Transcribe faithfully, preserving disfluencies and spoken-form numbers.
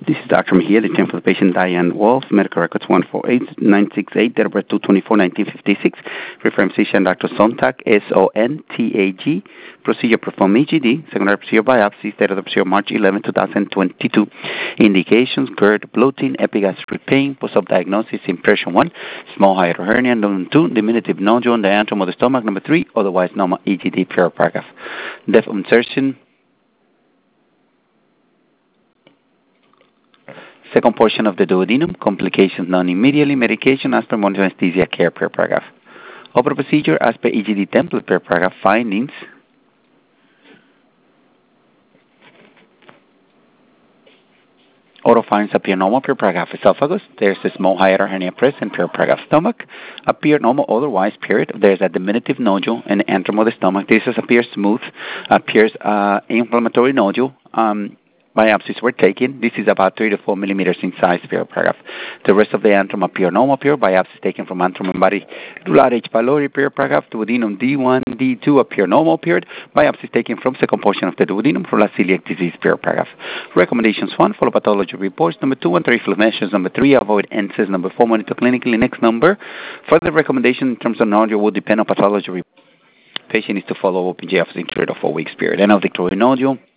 This is Doctor Mejia, the attorney for the patient Diane Wolf, medical records one four eight nine six eight, date of birth two twenty-four nineteen fifty-six, referring physician Doctor Sontag, S O N T A G, procedure performed E G D, secondary procedure biopsy, date of the procedure March eleventh, twenty twenty-two, indications, GERD, bloating, epigastric pain, post-op diagnosis, impression one, small hiatal hernia, number two, diminutive nodule in the antrum of the stomach, number three, otherwise normal E G D, pure paragraph. Depth of insertion. Second portion of the duodenum, complications known immediately, medication as per monitor anesthesia care per paragraph. Upper procedure as per E G D template per paragraph, findings. Oral findings appear normal per paragraph esophagus. There's a small hiatal hernia present per paragraph stomach. Appear normal otherwise, period. There's a diminutive nodule in the antrum of the stomach. This appears smooth. Appears uh, inflammatory nodule. Um, Biopsies were taken. This is about three to four millimeters in size per paragraph. The rest of the antrum appear normal per biopsies taken from antrum and body. Dural H. pylori per paragraph. Duodenum D one, D two appear normal period. Biopsies taken from second portion of the duodenum for celiac disease per paragraph. Recommendations one, follow pathology reports. Number two, and three, measures. Number three, avoid N S A I D. Number four, monitor clinically. Next number. Further recommendation in terms of nodule will depend on pathology report. Patient needs to follow O P J after three to four weeks period. And of the nodule.